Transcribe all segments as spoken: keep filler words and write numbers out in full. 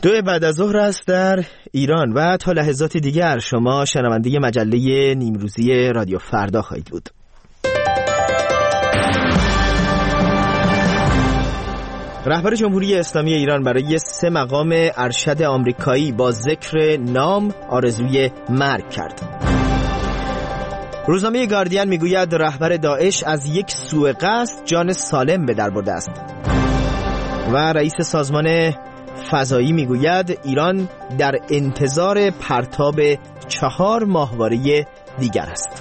دو بعد از ظهر است در ایران و تا لحظات دیگر شما شنونده مجله نیمروزی رادیو فردا خواهید بود. رهبر جمهوری اسلامی ایران برای سه مقام ارشد آمریکایی با ذکر نام آرزوی مرگ کرد. روزنامه گاردین میگوید رهبر داعش از یک سوء قصد جان سالم به در برده است. و رئیس سازمان فضایی میگوید ایران در انتظار پرتاب چهار ماهواره دیگر است.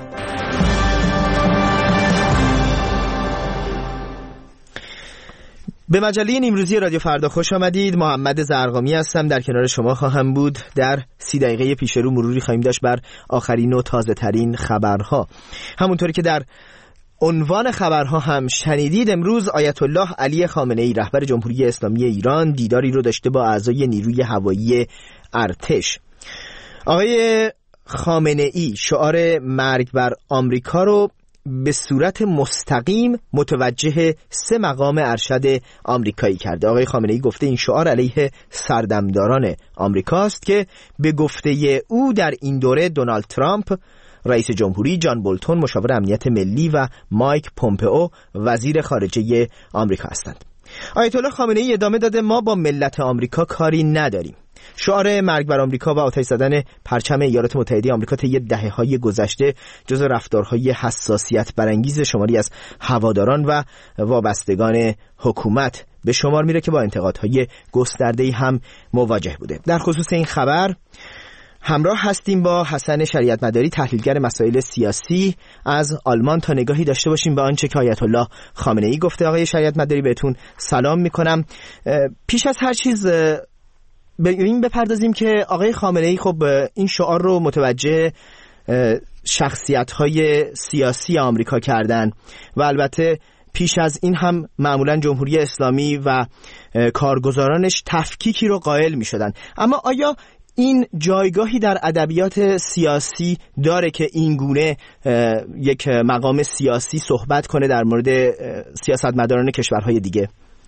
به مجله نیمروزی رادیو فردا خوش آمدید. محمد زرقامی هستم، در کنار شما خواهم بود. در سی دقیقه پیش رو مروری خواهیم داشت بر آخرین و تازه ترین خبرها. همونطوری که در عنوان خبرها هم شنیدید، امروز آیت الله علی خامنه ای رهبر جمهوری اسلامی ایران دیداری رو داشته با اعضای نیروی هوایی ارتش. آقای خامنه ای شعار مرگ بر آمریکا رو به صورت مستقیم متوجه سه مقام ارشد آمریکایی کرده. آقای خامنه ای گفته این شعار علیه سردمداران آمریکاست که به گفته او در این دوره دونالد ترامپ رئیس جمهوری، جان بولتون مشاور امنیت ملی و مایک پومپئو وزیر خارجه آمریکا هستند. آیت الله خامنه ای ادامه داده ما با ملت آمریکا کاری نداریم. شعار مرگ بر آمریکا و آتش زدن پرچم ایالات متحده آمریکا طی دهه‌های گذشته جزو رفتارهای حساسیت برانگیز شماری از هواداران و وابستگان حکومت به شمار میره که با انتقادهای گسترده‌ای هم مواجه بوده. در خصوص این خبر همراه هستیم با حسن شریعت مداری، تحلیلگر مسائل سیاسی از آلمان، تا نگاهی داشته باشیم به آنچه که آیت الله خامنه ای گفته. آقای شریعت مداری بهتون سلام میکنم. پیش از هر چیز به این بپردازیم که آقای خامنه ای خب این شعار رو متوجه شخصیت‌های سیاسی آمریکا کردن و البته پیش از این هم معمولا جمهوری اسلامی و کارگزارانش تفکیکی رو قائل می‌شدن. اما آیا این جایگاهی در ادبیات سیاسی داره که این گونه یک مقام سیاسی صحبت کنه در مورد سیاستمداران کشورهای دیگه؟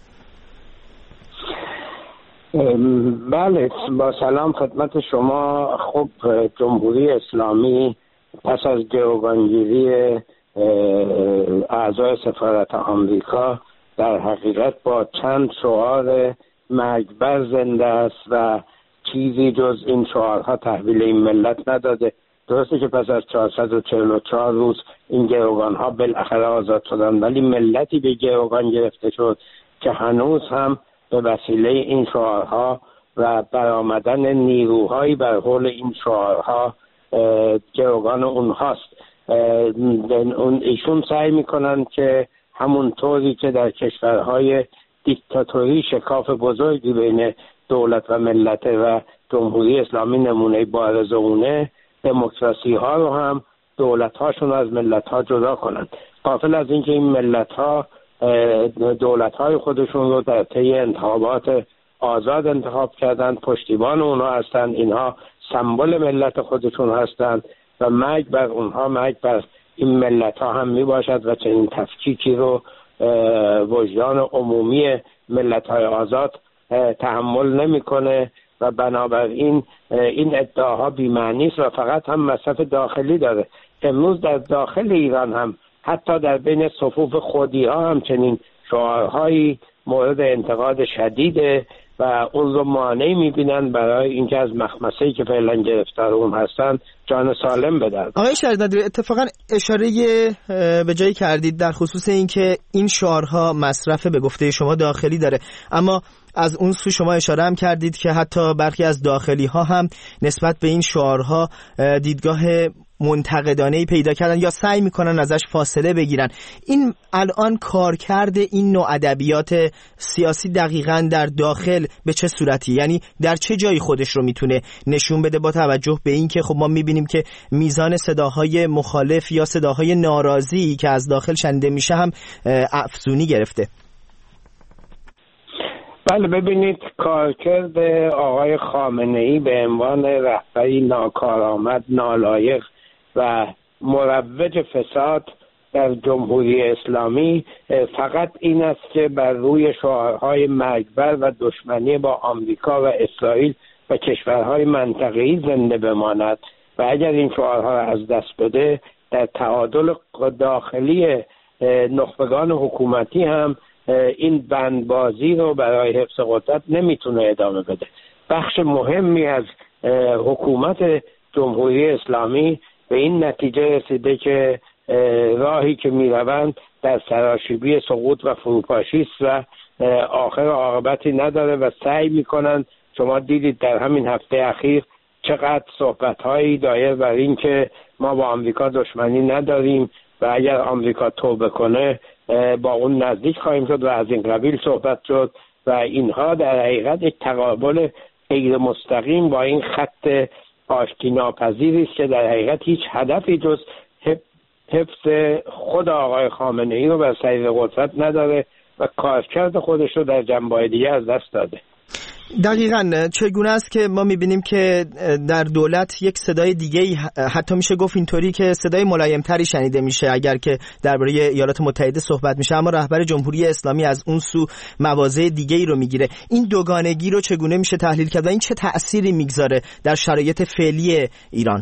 بله، با سلام خدمت شما. خب جمهوری اسلامی پس از گروگانگیری اعضای سفارت آمریکا در حقیقت با چند شعار مرگبر زنده است و چیزی جز این شعارها تحویل این ملت نداده. درسته که پس از چهارصد و چهل و چهار روز این گروگانها بالاخره آزاد شدن، ولی ملتی به گروگان گرفته شد که هنوز هم به وسیله این شعارها و برآمدن نیروهایی بر حول این شعارها گروگان اونهاست. اون ایشون سعی میکنن که همون طوری که در کشورهای دیکتاتوری شکاف بزرگی بین دولت و ملت و جمهوری اسلامی نمونه بارز اونه، دموکراسی ها رو هم دولت هاشون از ملت ها جدا کنن، غافل از اینکه این ملت ها دولت های خودشون رو در طی انتخابات آزاد انتخاب کردن، پشتیبان اونها هستن، اینها سمبل ملت خودشون هستن و مرگ بر اونها مرگ بر این ملت ها هم می باشد و چنین تفکیکی رو وجدان عمومی ملت های آزاد تحمل نمیکنه و بنابراین این ادعاها بی‌معنی است و فقط هم مصرف داخلی داره. امروز در داخل ایران هم حتی در بین صفوف خودی ها هم چنین شعارهایی مورد انتقاد شدیده و اون رو مانعی میبینن برای اینکه از مخمسه‌ای که فعلا گرفتار اون هستن جان سالم بدن. آقای شریعت مداری اتفاقا اشاره به جایی کردید در خصوص اینکه این شعارها مصرف به گفته شما داخلی داره، اما از اون سو شما اشاره هم کردید که حتی برخی از داخلی ها هم نسبت به این شعارها دیدگاه منتقدانه‌ای پیدا کردن یا سعی میکنن ازش فاصله بگیرن. این الان کارکرد این نوع ادبیات سیاسی دقیقاً در داخل به چه صورتی، یعنی در چه جایی خودش رو میتونه نشون بده با توجه به این که خب ما میبینیم که میزان صداهای مخالف یا صداهای ناراضی که از داخل شنیده میشه هم افزونی گرفته؟ بله، ببینید کارکرد آقای خامنه‌ای به عنوان رهبری ناکارآمد، نالایق و مروج فساد در جمهوری اسلامی فقط این است که بر روی شعارهای مرگبر و دشمنی با آمریکا و اسرائیل و کشورهای منطقه‌ای زنده بماند و اگر این شعارها را از دست بده در تعادل داخلی نخبگان حکومتی هم این بندبازی رو برای حفظ قدرت نمیتونه ادامه بده. بخش مهمی از حکومت جمهوری اسلامی به این نتیجه رسیده که راهی که میروند در سراشیبی سقوط و فروپاشی است و آخر عاقبتی نداره و سعی میکنن. شما دیدید در همین هفته اخیر چقدر صحبت‌هایی دایر بر این که ما با آمریکا دشمنی نداریم و اگر آمریکا توبه کنه با اون نزدیک خواهیم شد و از این قبیل صحبت شد و اینها در حقیقت یک تقابل غیر مستقیم با این خط آشتی ناپذیری است که در حقیقت هیچ هدفی جز حفظ خود آقای خامنه‌ای رو بر سریر قدرت نداره و کارکرد خودش رو در جنبه‌های دیگه از دست داده. دقیقاً چگونه است که ما می‌بینیم که در دولت یک صدای دیگه‌ای، حتی میشه گفت اینطوری که صدای ملایم‌تری شنیده میشه اگر که درباره ایالات متحده صحبت میشه، اما رهبر جمهوری اسلامی از اون سو مواضع دیگه‌ای رو میگیره. این دوگانگی رو چگونه میشه تحلیل کرد و این چه تأثیری میگذاره در شرایط فعلی ایران؟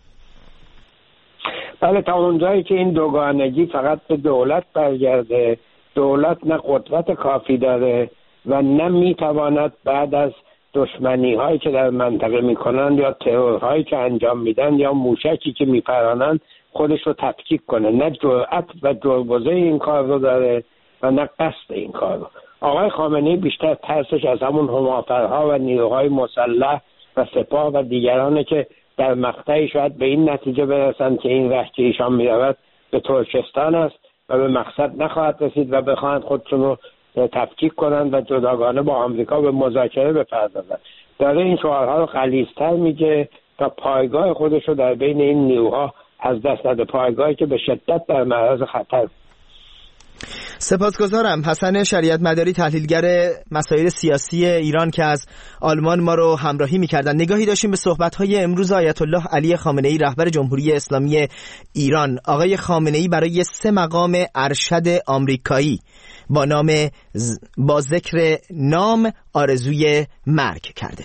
بله، تا اونجایی که این دوگانگی فقط به دولت برگرده، دولت نه قدرت کافی داره و نه میتواند بعد از دشمنی هایی که در منطقه میکنند یا ترورهایی که انجام میدن یا موشکی که میپرانند خودش رو تفکیک کنه. نه جرأت و جربوزه این کار رو داره و نه قصد این کار رو. آقای خامنه‌ای بیشتر ترسش از همون همافرها و نیروهای مسلح و سپاه و دیگرانه که در مقطعی شاید به این نتیجه برسند که این ره که ایشان میرود به ترکستان است و به مقصد نخواهد رسید و بخواهند خودشون رو تفکیک کنند و جداگانه با آمریکا به مذاکره بپردازند. داره این شعارها رو غلیظ‌تر میگه تا پایگاه خودش رو در بین این نیروها از دست نده، پایگاهی که به شدت در معرض خطر. سپاسگزارم. حسن شریعت مداری، تحلیلگر مسائل سیاسی ایران که از آلمان ما رو همراهی می‌کردن. نگاهی داشتیم به صحبت‌های امروز آیت الله علی خامنه‌ای رهبر جمهوری اسلامی ایران. آقای خامنه‌ای برای سه مقام ارشد آمریکایی با نام ز... با ذکر نام آرزوی مرگ کرده.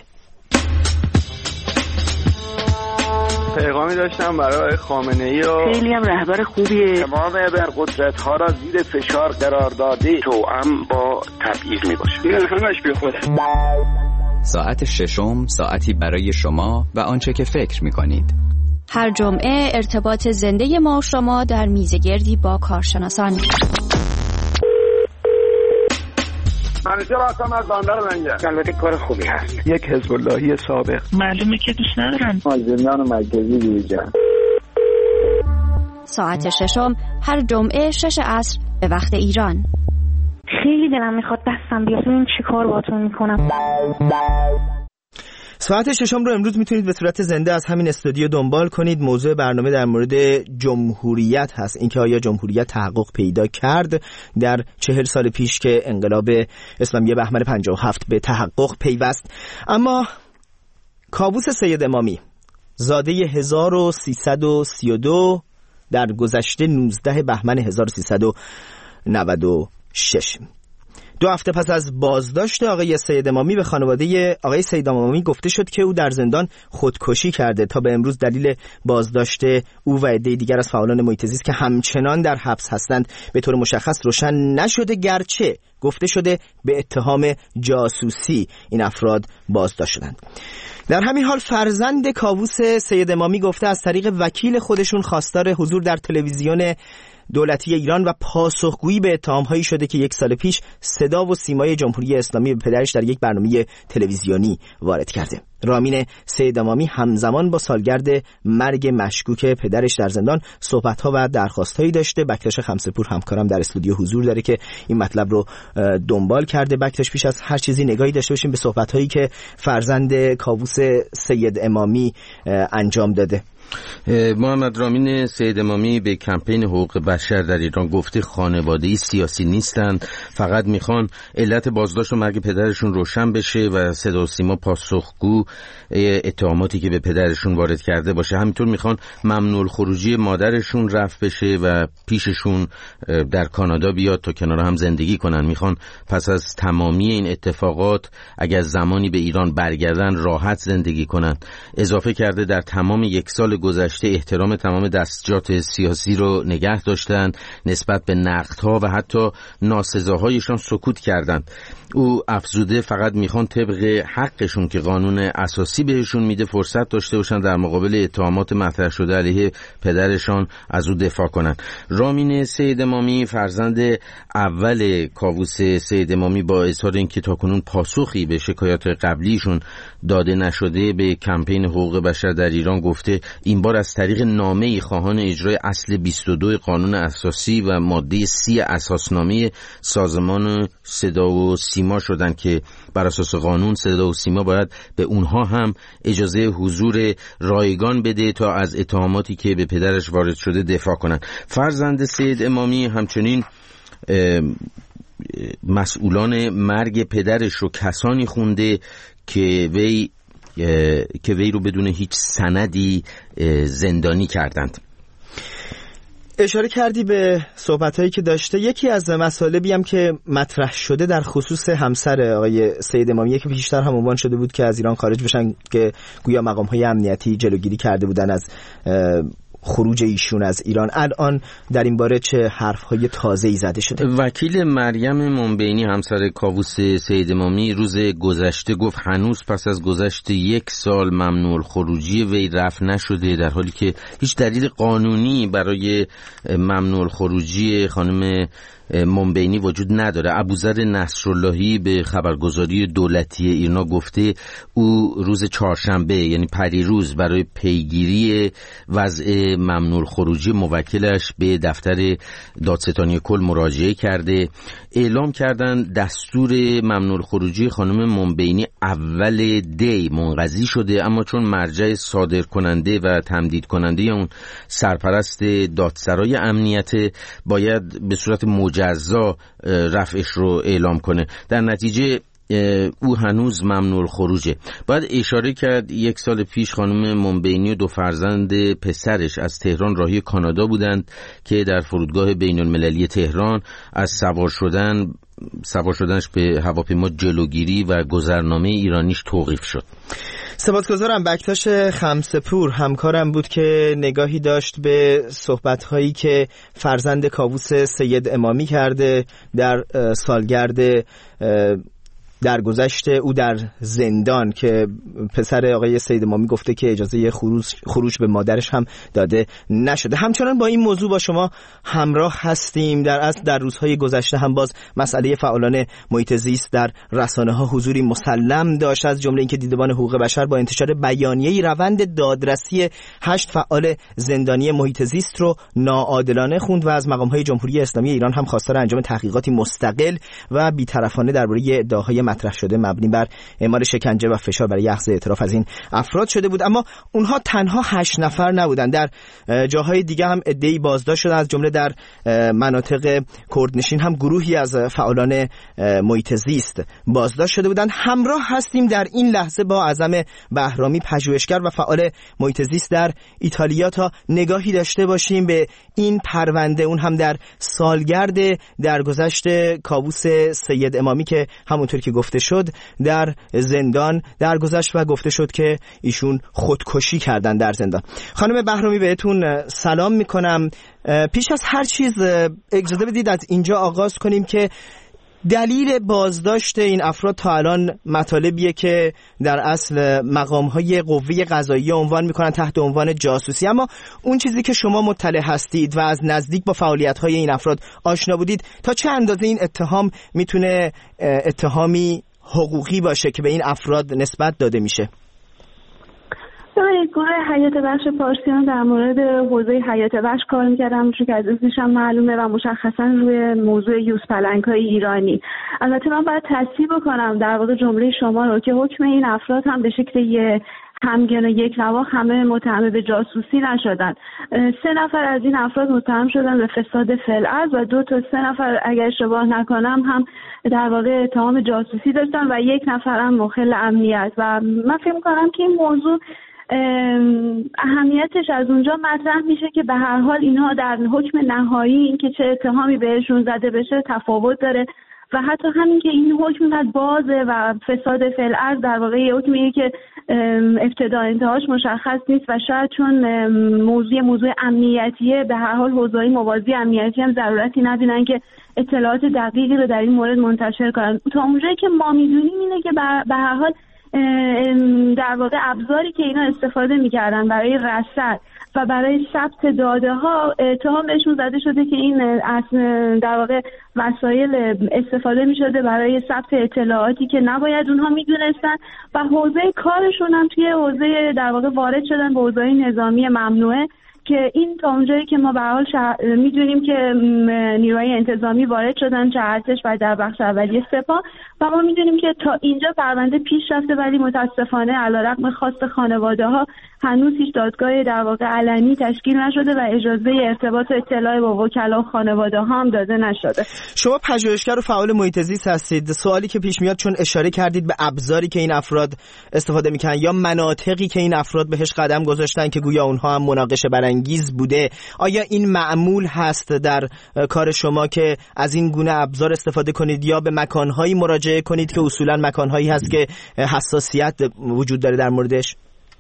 پیغامی داشتم برای خامنه‌ای و خیلی هم رهبر خوبیه، تمام ابرقدرت‌ها را زیر فشار قرار داده، توأم با تبعیض میباشه. این همش بی خوده. ساعت ششم، ساعتی برای شما و آنچه که فکر میکنید. هر جمعه ارتباط زنده ما و شما در میزگردی با کارشناسان. منیجر هستم از بندر منجر. البته کار خوبی هست. یک حزب اللهی سابق. معلومه که دوست ندارن. مازندران مرکزی دیجان. ساعت ششم هر جمعه شش عصر به وقت ایران. خیلی دلم میخواد دستم بیاد ببینم چی کار باهاتون میکنم. ساعت ششم رو امروز میتونید به صورت زنده از همین استودیو دنبال کنید. موضوع برنامه در مورد جمهوریت هست، اینکه آیا جمهوریت تحقق پیدا کرد در چهل سال پیش که انقلاب اسلامی بهمن پنجاه و هفت به تحقق پیوست. اما کابوس سید امامی زاده هزار و سیصد و سی و دو در گذشته نوزده بهمن هزار و سیصد و نود و شش، دو هفته پس از بازداشت آقای سید امامی به خانواده آقای سید امامی گفته شد که او در زندان خودکشی کرده. تا به امروز دلیل بازداشت او و عده دیگر از فعالان محیط زیست که همچنان در حبس هستند به طور مشخص روشن نشده، گرچه گفته شده به اتهام جاسوسی این افراد بازداشت شدند. در همین حال فرزند کاووس سید امامی گفته از طریق وکیل خودشون خواستار حضور در تلویزیون دولتی ایران و پاسخگویی به اتهام‌هایی شده که یک سال پیش صدا و سیمای جمهوری اسلامی به پدرش در یک برنامه تلویزیونی وارد کرده. رامین سید امامی همزمان با سالگرد مرگ مشکوک پدرش در زندان صحبت‌ها و درخواست‌هایی داشته. بکتاش خمسه‌پور همکارم در استودیو حضور داره که این مطلب رو دنبال کرده. بکتاش، پیش از هر چیزی نگاهی داشته باشیم به صحبت‌هایی که فرزند کاووس سید امامی انجام داده. محمد رامین سید امامی به کمپین حقوق بشر در ایران گفته خانواده‌ای سیاسی نیستند، فقط میخوان علت بازداشت و مرگ پدرشون روشن بشه و صدا و سیما پاسخگو اتهاماتی که به پدرشون وارد کرده باشه. همینطور میخوان ممنوع الخروجی مادرشون رفع بشه و پیششون در کانادا بیاد تا کنار هم زندگی کنن. میخوان پس از تمامی این اتفاقات اگر زمانی به ایران برگردن راحت زندگی کنن. اضافه کرده در تمام یک سال گذشته احترام تمام دستجات سیاسی رو نگه داشتن، نسبت به نقدها و حتی ناسزاهایشان سکوت کردند. او افزوده فقط میخوان طبق حقشون که قانون اساسی بهشون میده فرصت داشته باشن در مقابل اتهامات مطرح شده علیه پدرشان از او دفاع کنن. رامین سید امامی فرزند اول کاووس سید امامی با اظهار اینکه تاکنون پاسخی به شکایات قبلیشون داده نشده به کمپین حقوق بشر در ایران گفته این بار از طریق نامه‌ای خواهان اجرای اصل بیست و دو قانون اساسی و ماده سی اساسنامه سازمان صدا و سیما شدن که بر اساس قانون صدا و سیما باید به اونها هم اجازه حضور رایگان بده تا از اتهاماتی که به پدرش وارد شده دفاع کنن. فرزند سید امامی همچنین مسئولان مرگ پدرش رو کسانی خونده که وی که وی رو بدون هیچ سندی زندانی کردند. اشاره کردی به صحبتایی که داشته. یکی از مطالبی هم که مطرح شده در خصوص همسر آقای سید امامی که پیشتر هم عنوان شده بود که از ایران خارج بشن که گویا مقام‌های امنیتی جلوگیری کرده بودن از خروج ایشون از ایران. الان در این باره چه حرف‌های تازه‌ای زده شده؟ وکیل مریم منبینی همسر کاووس سید امامی روز گذشته گفت هنوز پس از گذشت یک سال ممنوع الخروجی وی رفع نشده، در حالی که هیچ دلیل قانونی برای ممنوع الخروجی خانم منبینی وجود نداره. ابوذر نصراللهی به خبرگزاری دولتی ایرنا گفته او روز چهارشنبه یعنی پریروز برای پیگیری وضع ممنوع الخروجی موکلش به دفتر دادستانی کل مراجعه کرده. اعلام کردن دستور ممنوع الخروجی خانم منبینی اول دی منقضی شده، اما چون مرجع صادر کننده و تمدید کننده اون سرپرست دادسرای امنیت باید به صورت مجزا رفعش رو اعلام کنه، در نتیجه او هنوز ممنوع الخروجه. باید اشاره کرد یک سال پیش خانم منبینی و دو فرزند پسرش از تهران راهی کانادا بودند که در فرودگاه بین المللی تهران از سوار شدن سوار شدنش به هواپیما جلوگیری و گذرنامه ایرانیش توقیف شد. سپاسگزارم. بکتاش خمسپور همکارم بود که نگاهی داشت به صحبت‌هایی که فرزند کاووس سید امامی کرده در سالگرد در گذشته او در زندان که پسر آقای سید امامی گفته که اجازه خروج خروج به مادرش هم داده نشده. همچنان با این موضوع با شما همراه هستیم. در اصل در روزهای گذشته هم باز مسئله فعالان محیط زیست در رسانه ها حضوری مسلم داشت، از جمله اینکه دیدبان حقوق بشر با انتشار بیانیه‌ای روند دادرسی هشت فعال زندانی محیط زیست رو ناعادلانه خوند و از مقام‌های جمهوری اسلامی ایران هم خواستار انجام تحقیقاتی مستقل و بی‌طرفانه درباره ادعاهای مطرح شده مبنی بر اعمال شکنجه و فشار برای اخذ اعتراف از این افراد شده بود. اما اونها تنها هشت نفر نبودند، در جاهای دیگه هم عده‌ای بازداشت شدند، از جمله در مناطق کردنشین هم گروهی از فعالان محیط زیست بازداشت شده بودند. همراه هستیم در این لحظه با اعظم بهرامی پژوهشگر و فعال محیط زیست در ایتالیا تا نگاهی داشته باشیم به این پرونده، اون هم در سالگرد درگذشت کاووس سید امامی که همونطور که گفته شد در زندان درگذشت و گفته شد که ایشون خودکشی کردن در زندان. خانم بهرامی بهتون سلام میکنم. پیش از هر چیز اجازه بدید از اینجا آغاز کنیم که دلیل بازداشت این افراد تا الان مطالبیه که در اصل مقام‌های قوه قضاییه عنوان میکنن تحت عنوان جاسوسی، اما اون چیزی که شما مطلع هستید و از نزدیک با فعالیت‌های این افراد آشنا بودید، تا چه اندازه این اتهام میتونه اتهامی حقوقی باشه که به این افراد نسبت داده میشه؟ ببینید توی گروه حیات وحش پارسیان در مورد حوزه حیات وحش کار می‌کردم، چون که از اسمشم معلومه و مشخصاً روی موضوع یوز پلنگ‌های ایرانی. البته من باید تصحیح بکنم در واقع جمله شما رو که حکم این افراد هم به شکل یه همگن و یک نواخت همه متهم به جاسوسی نشدن. سه نفر از این افراد متهم شدن به فساد فی‌الارض و دو تا سه نفر اگر اشتباه نکنم هم در واقع اتهام جاسوسی داشتن و یک نفر هم مخل امنیت. و من فکر می‌کنم که این موضوع اهمیتش از اونجا مطرح میشه که به هر حال اینها در حکم نهایی این که چه اتهامی بهشون زده بشه تفاوت داره و حتی همین که این حکم اینقدر بازه و فساد فی‌الارض در واقع یه حکمیه که ابتدا انتهاش مشخص نیست و شاید چون موضوع موضوع امنیتیه به هر حال حوزه‌های موازی امنیتی هم ضرورتی ندیدن که اطلاعات دقیقی رو در این مورد منتشر کنن. تا اونجایی که ما میدونیم اینه که به هر حال در واقع ابزاری که اینا استفاده میکردن برای رصد و برای ثبت داده ها اتهام بهشون زده شده که این در واقع وسایل استفاده میشده برای ثبت اطلاعاتی که نباید اونها میدونستن و حوزه کارشون هم توی حوزه در واقع وارد شدن به حوزه نظامی ممنوعه که این تا اونجایی که ما به حال شع... میدونیم که نیروهای انتظامی وارد شدن، چه ارتش و در بخش اولیه سپاه، و ما میدونیم که تا اینجا پرونده پیش رفته ولی متاسفانه علیرغم خواست خانواده ها هنوز هیچ دادگاه در واقع علنی تشکیل نشده و اجازه ارتباط و اطلاع با وکلا و خانواده ها هم داده نشده. شما پژوهشگر و فعال محیط زیست هستید. سوالی که پیش میاد چون اشاره کردید به ابزاری که این افراد استفاده میکنن یا مناطقی که این افراد بهش قدم گذاشتن که گویا اونها هم مناقشه برانگیز بوده، آیا این معمول هست در کار شما که از این گونه ابزار استفاده کنید یا به مکانهایی مراجعه کنید که اصولا مکانهایی هست که حساسیت وجود داره در موردش؟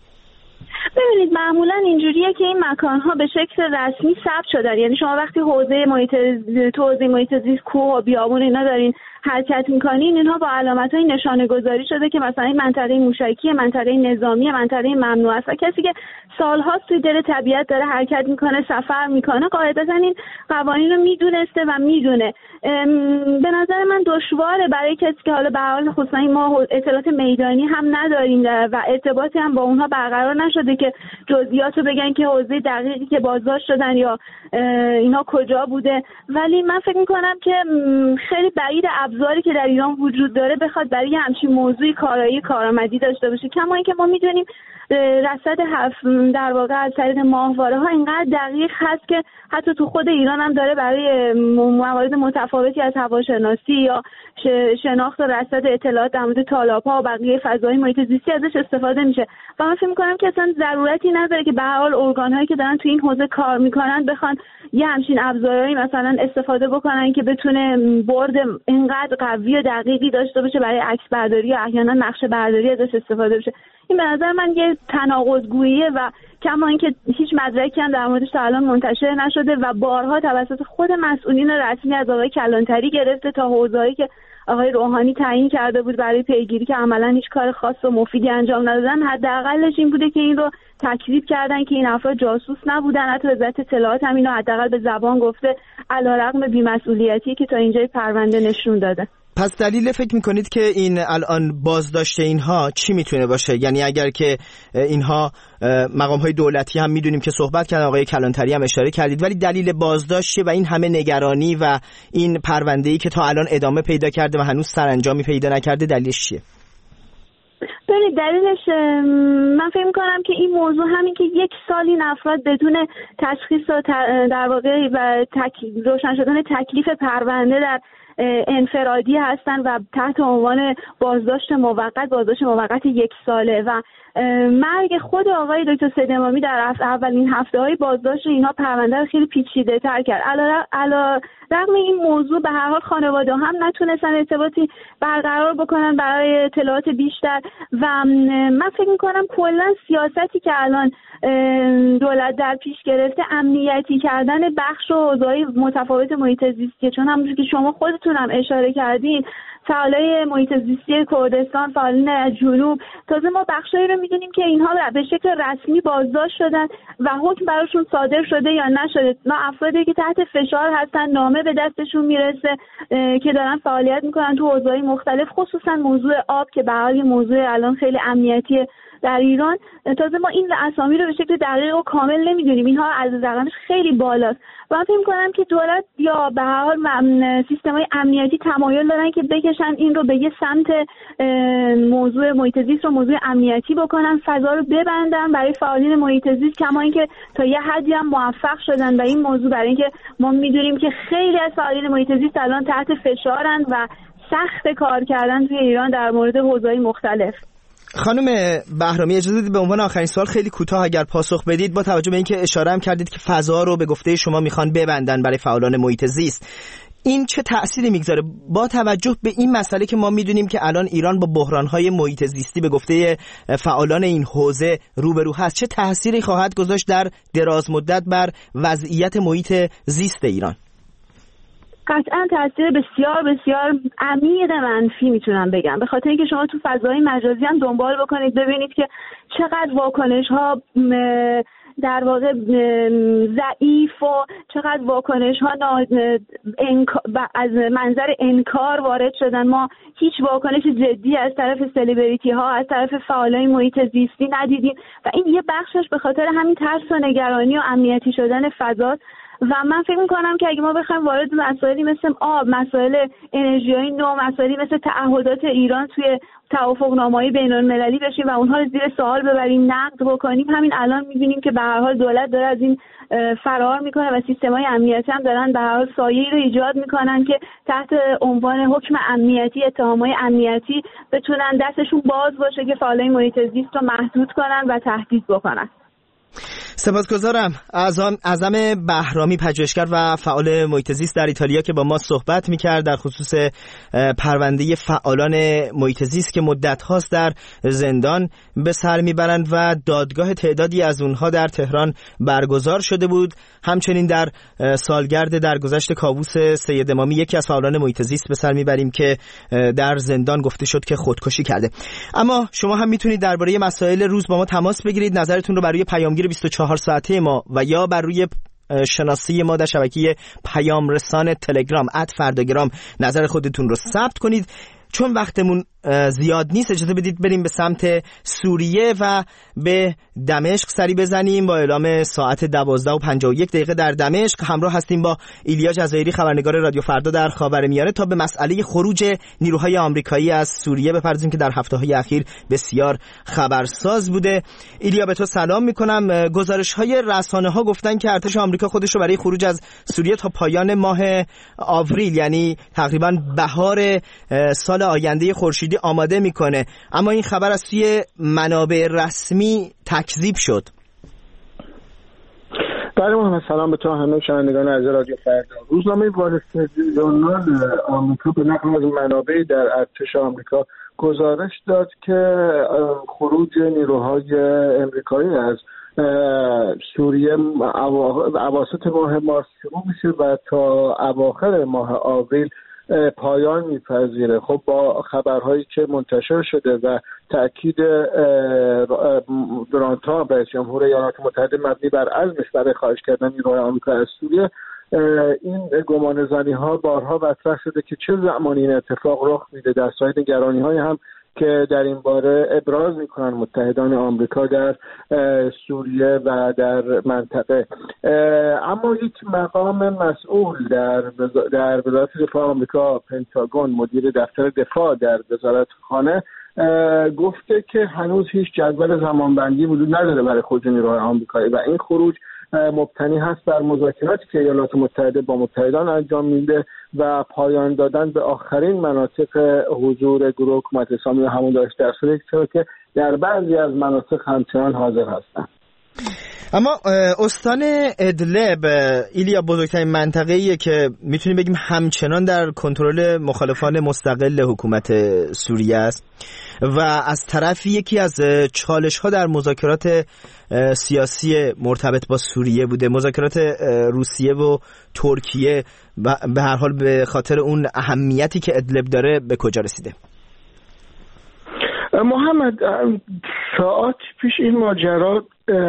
ببینید معمولا اینجوریه که این مکانها به شکل رسمی ثبت شدن، یعنی شما وقتی حوزه محیط تو حوزه محیط زیست کوه و بیابون اینا دارین حرکت میکنین، اینها با علامت‌های نشانه گذاری شده که مثلا این منطقه موشکی، منطقه نظامی، منطقه ممنوع است و کسی که سال‌هاست توی دل طبیعت داره حرکت میکنه، سفر میکنه، قاعدتاً این قوانین رو میدونسته و میدونه. به نظر من دشواره برای کسی که حالا به هر حال خصوصا ما اطلاعات میدانی هم نداریم و ارتباطی هم با اونها برقرار نشده که جزئیاتو بگن که حوزه دقیقی که بازداشت شدن یا اینا کجا بوده، ولی من فکر میکنم که خیلی بعید ابزاری که در ایران وجود داره بخواد برای همچین موضوعی کارایی کارآمدی داشته باشه. کما اینکه ما میدونیم رصد در واقع از طریق ماهواره ها اینقدر دقیق هست که حتی تو خود ایران هم داره برای موارد متفاوتی از هواشناسی یا شناخت و رصد اطلاعات در مورد تالاب‌ها و بقیه فضای محیط زیستی ازش استفاده میشه و من فکر می‌کنم که اصلا ضرورتی نداره که به هر حال ارگان‌هایی که دارن تو این حوزه کار میکنن بخوان یه همچین ابزارهایی مثلا استفاده بکنن که بتونه برد اینقدر قوی و دقیقی داشته باشه برای عکس برداری یا احیانا نقشه برداری ازش استفاده بشه. این به نظر من یه تناقض‌گوییه و کما اینکه هیچ مدرکی هم در موردش تا الان منتشر نشده و بارها توسط خود مسئولین رسمی از آقای کلانتری گرفته تا حوزه‌ای که آقای روحانی تعیین کرده بود برای پیگیری که عملاً هیچ کار خاص و مفیدی انجام ندادن، حداقلش این بوده که این رو تکذیب کردن که این افراد جاسوس نبودن. حتی وزارت اطلاعات هم اینو حداقل به زبان گفته، علیرغم بی‌مسئولیتی که تا اینجای پرونده نشون داده. پس دلیل فکر میکنید که این الان بازداشت اینها چی میتونه باشه؟ یعنی اگر که اینها مقام های دولتی هم میدونیم که صحبت کردن، آقای کلانتری هم اشاره کردید، ولی دلیل بازداشت و این همه نگرانی و این پرونده‌ای که تا الان ادامه پیدا کرده و هنوز سرانجامی پیدا نکرده دلیلش چیه؟ ببینید دلیلش من فکر می‌کنم که این موضوع همین که یک سال این افراد بدون تشخیص و در واقع و روشن شدن تکلیف پرونده در انفرادی هستن و تحت عنوان بازداشت موقت بازداشت موقت یک ساله و مرگ خود آقای دکتر سید امامی در اولین هفته‌های بازداشت اینها پرونده رو خیلی پیچیده‌تر کرد. علاوه رغم این موضوع به هر حال خانواده هم نتونستن ارتباطی برقرار بکنن برای اطلاعات بیشتر و من فکر می‌کنم کلا سیاستی که الان دولت در پیش گرفته امنیتی کردن بخش و حوزه‌های متفاوت محیط زیستی، چون همونجوری که شما خودتون هم اشاره کردین فعالای محیط زیستی کردستان، فعالین از جنوب. تازه ما بخشایی رو میدونیم که اینها به شکل رسمی بازداشت شدن و حکم براشون صادر شده یا نشده. ما افرادی که تحت فشار هستن، نامه به دستشون میرسه که دارن فعالیت میکنن تو حوزه‌های مختلف، خصوصا موضوع آب که به حال موضوع الان خیلی امنیتی در ایران. تازه ما این اسامی رو به شکل دقیق و کامل نمیدونیم، اینها از رقمش خیلی بالاست و من فکر می‌کنم که دولت یا به هر حال سیستم‌های امنیتی تمایل دارن که بکشن این رو به یه سمت موضوع محیط زیست رو موضوع امنیتی بکنن، فضا رو ببندن برای فعالین محیط زیست، کما اینکه تا یه حدی هم موفق شدن و این موضوع برای اینکه ما می‌دونیم که خیلی از فعالین محیط زیست الان تحت فشارن و سخت کار کردن توی ایران در مورد حوزه‌های مختلف. خانم بهرامی اجازه بدید به عنوان آخرین سوال خیلی کوتاه اگر پاسخ بدید، با توجه به اینکه اشاره هم کردید که فضا رو به گفته شما میخوان ببندن برای فعالان محیط زیست، این چه تأثیری میگذاره با توجه به این مسئله که ما میدونیم که الان ایران با بحران‌های محیط زیستی به گفته فعالان این حوزه روبرو هست؟ چه تأثیری خواهد گذاشت در دراز مدت بر وضعیت محیط زیست ایران؟ قطعا تاثیر بسیار بسیار عمیق منفی میتونم بگم، به خاطر اینکه شما تو فضای مجازی هم دنبال بکنید ببینید که چقدر واکنش ها در واقع ضعیف و چقدر واکنش ها از منظر انکار وارد شدن. ما هیچ واکنش جدی از طرف سلبریتی ها، از طرف فعالای محیط زیستی ندیدیم و این یه بخشش به خاطر همین ترس و نگرانی و امنیتی شدن فضاست. و من فکر می‌کنم که اگه ما بخوایم وارد مسائلی مثل آب، مسائل انرژی‌های نو، مسائلی مثل تعهدات ایران توی توافقنامه‌های بین‌المللی بشیم و اونها رو زیر سوال ببریم، نقد بکنیم، همین الان می‌بینیم که به هر حال دولت داره از این فرار می‌کنه و سیستم‌های امنیتی هم دارن به هر حال سایه‌ای رو ایجاد می‌کنن که تحت عنوان حکم امنیتی، اتهام‌های امنیتی بتونن دستشون باز باشه که فعالای محیط زیست رو محدود کنن و تهدید بکنن. سپاسگزارم. اعظم اعظم بهرامی، پژوهشگر و فعال محیط زیست در ایتالیا که با ما صحبت می‌کرد در خصوص پرونده فعالان محیط زیست که مدت هاست در زندان به سر میبرند و دادگاه تعدادی از اونها در تهران برگزار شده بود. همچنین در سالگرد درگذشت کاووس سید امامی یکی از فعالان محیط زیست به سر میبریم که در زندان گفته شد که خودکشی کرده. اما شما هم میتونید درباره مسائل روز با ما تماس بگیرید، نظرتون رو بر روی پیامگیر بیست و چهار ساعته ما و یا بر روی شناسی ما در شبکه پیام رسان تلگرام ات فرداگرام نظر خودتون رو ثبت کنید. چون وقتمون زیاد نیست اجازه بدید بریم به سمت سوریه و به دمشق سری بزنیم. با اعلام ساعت دوازده و پنجاه و یک دقیقه در دمشق همراه هستیم با ایلیا جزایری، خبرنگار رادیو فردا در خاورمیانه، تا به مسئله خروج نیروهای آمریکایی از سوریه بپردازیم که در هفته‌های اخیر بسیار خبرساز بوده. ایلیا به تو سلام میکنم. گزارش‌های رسانه‌ها گفتن که ارتش آمریکا خودش رو برای خروج از سوریه تا پایان ماه آوریل، یعنی تقریباً بهار سال آینده خورشیدی آماده میکنه، اما این خبر از سوی منابع رسمی تکذیب شد. بله محمد، سلام به تو همه شنوندگان عزیز رادیو فردا. روزنامه وال استریت ژورنال آمریکا به نقل از منابع در ارتش آمریکا گزارش داد که خروج نیروهای امریکایی از سوریه اواسط ماه مارس شروع میشه و تا اواخر ماه آوریل پایان میپذیره. خب با خبرهایی که منتشر شده و تأکید دونالد ترامپ رئیس جمهور ایالات متحده مبنی بر عزمش برای خارج کردن نیروهای آمریکا از سوریه، این گمانه‌زنی ها بارها مطرح شده که چه زمانی این اتفاق رخ میده. در سایر نگرانی های هم که در این باره ابراز میکنن متحدان آمریکا در سوریه و در منطقه. اما یک مقام مسئول در در وزارت دفاع آمریکا، پنتاگون، مدیر دفتر دفاع در وزارت خانه، گفته که هنوز هیچ جدول زمانبندی وجود نداره برای خروج نیروهای آمریکایی و این خروج مبتنی هست بر مذاکراتی که ایالات متحده با متحدان انجام میده و پایان دادن به آخرین مناطق حضور گروه حکومت اسلامی و همون داشت، در صورتی که در بعضی از مناطق همچنان حاضر هستند. اما استان ادلب ایلیا بزرگترین منطقه‌ایه که میتونیم بگیم همچنان در کنترل مخالفان مستقل حکومت سوریه است و از طرف یکی از چالش‌ها در مذاکرات سیاسی مرتبط با سوریه بوده. مذاکرات روسیه و ترکیه به هر حال به خاطر اون اهمیتی که ادلب داره به کجا رسیده؟ محمد، ساعت پیش این ماجرا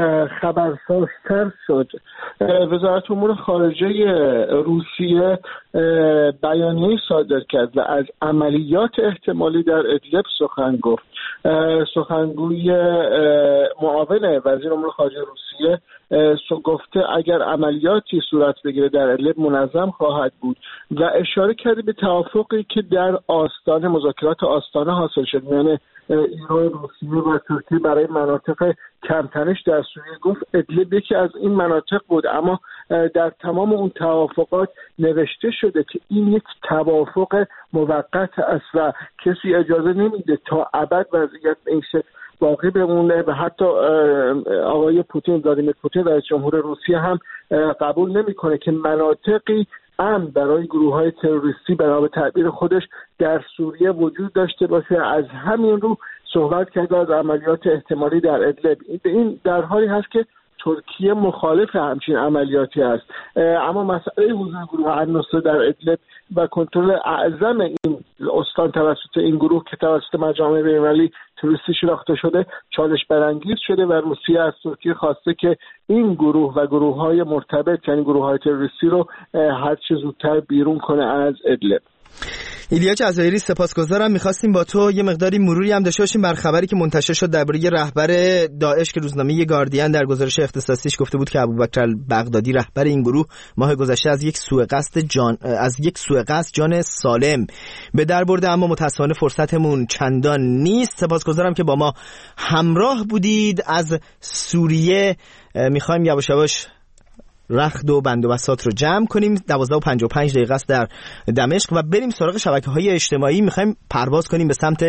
خبرسازتر شد. وزارت امور خارجه روسیه بیانیه صادر کرد و از عملیات احتمالی در ادلب سخن گفت. سخنگوی معاون وزیر امور خارجه روسیه گفته اگر عملیاتی صورت بگیره در ادلب منظم خواهد بود و اشاره کرده به توافقی که در آستانه مذاکرات آستانه حاصل شد میان ایران، روسیه و ترکیه برای مناطق کمتنش در سوریه. گفت ادلب یکی از این مناطق بود، اما در تمام اون توافقات نوشته شده که این یک توافق موقت است و کسی اجازه نمیده تا ابد وضعیت به این شکل باقی بمونه و حتی آقای پوتین، ولادیمیر پوتین رئیس جمهور روسیه هم قبول نمیکنه که مناطقی امن برای گروه‌های تروریستی بنا به تعبیر خودش در سوریه وجود داشته باشه. از همین رو صحبت کرده از عملیات احتمالی در ادلب. این در حالی هست که ترکیه مخالف همچین عملیاتی است، اما مسئله حضور گروه النصره در ادلب و کنترل اعظم این استان توسط این گروه که توسط مجامع بین‌المللی تروریستی شناخته شده چالش برانگیز شده و روسیه از ترکیه خواسته که این گروه و گروه‌های مرتبط یعنی گروه‌های تروریستی رو هر چه زودتر بیرون کنه از ادلب. ایلیا جزایری، سپاسگزارم. می‌خواستیم با تو یه مقداری مروری هم داشته باشیم بر خبری که منتشر شد درباره رهبر داعش که روزنامه گاردین در گزارش اختصاصیش گفته بود که ابوبکر البغدادی رهبر این گروه ماه گذشته از یک سوء قصد جان از یک سوء قصد جان سالم به در برده، اما متأسفانه فرصتمون چندان نیست. سپاسگزارم که با ما همراه بودید. از سوریه می‌خوایم یواش یواش رخت و بند و بساط رو جمع کنیم. دوازده و پنجاه و پنج دقیقه است در دمشق و بریم سراغ شبکه‌های اجتماعی. می‌خوایم پرواز کنیم به سمت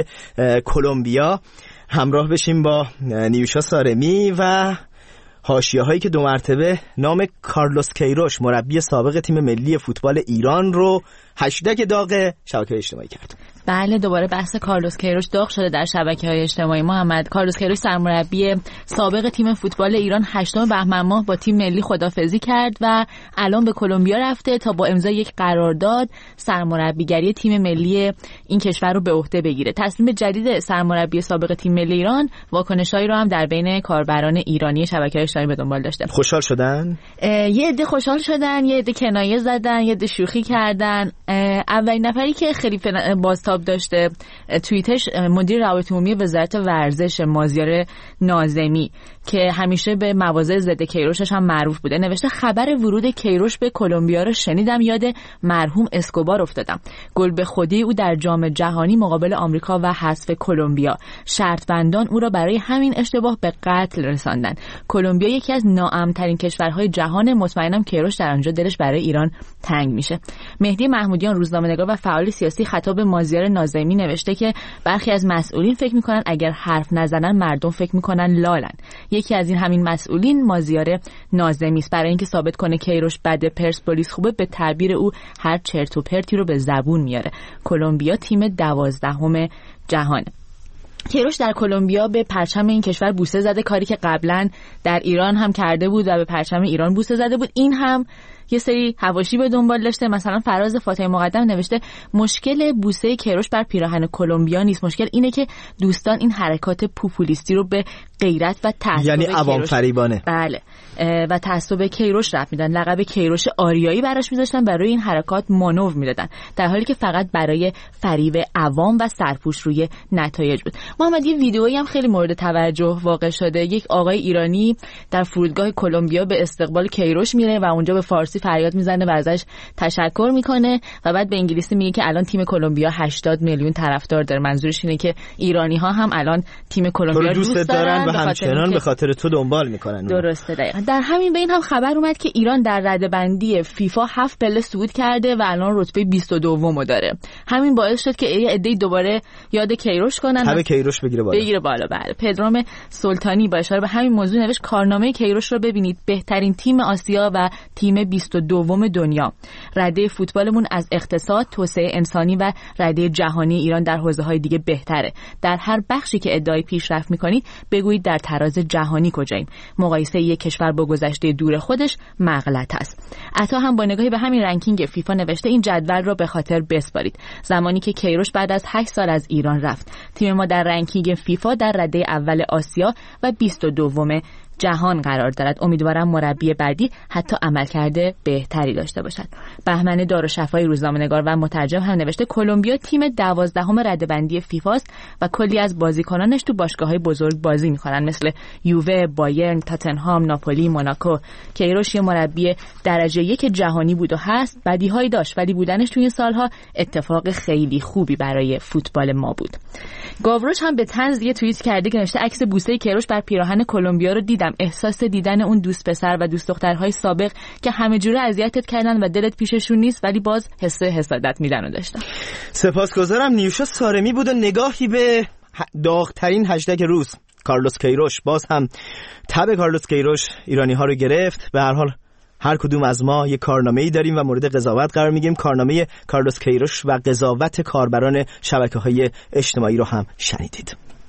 کلمبیا، همراه بشیم با نیوشا سارمی و حاشیه‌هایی که دو مرتبه نام کارلوس کیروش مربی سابق تیم ملی فوتبال ایران رو هشتگ داغ شبکه‌های اجتماعی کرد. بله، دوباره بحث کارلوس کیروش داغ شده در شبکه‌های اجتماعی. محمد، کارلوس کیروش سرمربی سابق تیم فوتبال ایران هشتم بهمن ماه با تیم ملی خداحافظی کرد و الان به کلمبیا رفته تا با امضای یک قرارداد سرمربیگری تیم ملی این کشور رو به عهده بگیره. تصمیم جدید سرمربی سابق تیم ملی ایران واکنشایی رو هم در بین کاربران ایرانی شبکه‌های اجتماعی به دنبال داشته. خوشحال شدن؟ یه عده خوشحال شدن، یه عده کنایه زدن، یه عده شوخی کردن. اولین نفری که خیلی بازتاب داشته توییتش مدیر روابط عمومی وزارت ورزش مازیار ناظمی که همیشه به مواضع ضد کیروشش هم معروف بوده نوشته خبر ورود کیروش به کلمبیا رو شنیدم، یاد مرحوم اسکوبار افتادم. گل به خودی او در جام جهانی مقابل آمریکا و حذف کلمبیا، شرط بندان او را برای همین اشتباه به قتل رساندند. کلمبیا یکی از ناامن‌ترین کشورهای جهان، مطمئنم کیروش در آنجا دلش برای ایران تنگ میشه. مهدی محمودیان روزنامه‌نگار و فعال سیاسی خطاب مازیار ناظمی نوشته که برخی از مسئولین فکر میکنن اگر حرف نزنن مردم فکر میکنن لالن. یکی از این همین مسئولین مازیار ناظمی است. برای اینکه ثابت کنه کیروش بده پرسپولیس خوبه، به تعبیر او هر چرت و پرتی رو به زبون میاره. کلمبیا تیم دوازدهم جهانه. کیروش در کلمبیا به پرچم این کشور بوسه زده، کاری که قبلا در ایران هم کرده بود و به پرچم ایران بوسه زده بود. این هم یه سری حواشی به دنبال داشته. مثلا فراز فاطمه مقدم نوشته مشکل بوسه کیروش بر پیراهن کلمبیا نیست، مشکل اینه که دوستان این حرکات پوپولیستی رو به غیرت و تعصب یعنی عوام فریبانه بله و تعصب کیروش رفت میدن، لقب کیروش آریایی براش میذاشتن، برای این حرکات مانور میدادن، در حالی که فقط برای فریب عوام و سرپوش روی نتایج بود. محمد، یه ویدئویی هم خیلی مورد توجه واقع شده. یک آقای ایرانی در فرودگاه کلمبیا به استقبال کیروش میره و اونجا به فارسی فریاد میزنه و ازش تشکر میکنه و بعد به انگلیسی میگه که الان تیم کلمبیا هشتاد میلیون طرفدار داره. منظورش اینه که ایرانی ها هم الان تیم کلمبیا رو دوست دارن و همچنان به خاطر تو دنبال میکنن. درسته دقیقاً. در همین بین هم خبر اومد که ایران در رده‌بندی فیفا هفت پله صعود کرده و الان رتبه بیست و دو داره. همین باعث شد که عده‌ای دوباره یاد کیروش کنن. همه کیروش بگیره بالا. بگیره بالا بله. پدرام سلطانی با اشاره به همین موضوع نوشت کارنامه کیروش رو ببینید، بهترین تیم آسیا و تیم بیست و دو دنیا. رده فوتبالمون از اقتصاد، توسعه انسانی و رده جهانی ایران در حوزه‌های دیگه بهتره. در هر بخشی که ادعای پیشرفت می‌کنید بگویید در تراز جهانی کجاییم. مقایسه یک کشور با گذشته دور خودش مغلط است. عطا هم با نگاهی به همین رنکینگ فیفا نوشته این جدول رو به خاطر بسپارید. زمانی که کیروش بعد از هشت سال از ایران رفت، تیم ما در رنکینگ فیفا در رده اول آسیا و بیست و دوم جهان قرار دارد. امیدوارم مربی بعدی حتی عملکرد بهتری داشته باشد. بهمن دارالشفای روزنامه‌نگار و مترجم هم نوشته کلمبیا تیم دوازدهم رده‌بندی فیفاست و کلی از بازیکنانش تو باشگاه‌های بزرگ بازی می‌کنن مثل یووه، بایرن، تاتنهام، ناپولی، موناکو. کیروش یه مربی درجه یک جهانی بود و هست، بدیهایی داشت ولی بودنش توی این سالها اتفاق خیلی خوبی برای فوتبال ما بود. گاوروش هم به طنز یه توییت کرده که نوشته عکس بوسه کیروش بر پیراهن کلمبیا رو دیدم. احساس دیدن اون دوست پسر و دوست دخترهای سابق که همه جوره اذیتت کردن و دلت پیششون نیست ولی باز حس حسادت میدن و داشتم. سپاسگزارم. نیوشا سارمی بود و نگاهی به داغ‌ترین هشتگ روز کارلوس کیروش. باز هم تب کارلوس کیروش ایرانی ها رو گرفت. به هر حال هر کدوم از ما یک کارنامه‌ای داریم و مورد قضاوت قرار میگیم. کارنامه کارلوس کیروش و قضاوت کاربران شبکه‌های اجتماعی رو هم شنیدید.